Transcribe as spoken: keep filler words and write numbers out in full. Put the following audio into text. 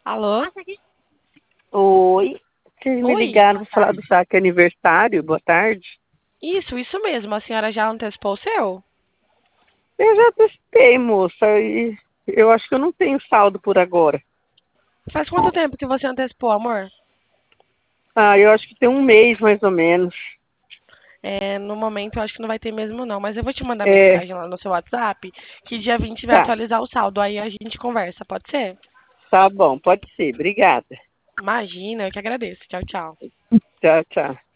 Alô? Oi, vocês me Oi? ligaram para falar do saque aniversário, boa tarde. Isso, isso mesmo. A senhora já antecipou o seu? Eu já testei, moça, e eu acho que eu não tenho saldo por agora. Faz quanto tempo que você antecipou, amor? Ah, eu acho que tem um mês mais ou menos. É, no momento eu acho que não vai ter mesmo não, mas eu vou te mandar É, mensagem lá no seu WhatsApp, que dia vinte vai tá, atualizar o saldo, aí a gente conversa, pode ser? tá bom, pode ser, obrigada. Imagina, eu que agradeço. Tchau, tchau. Tchau, tchau.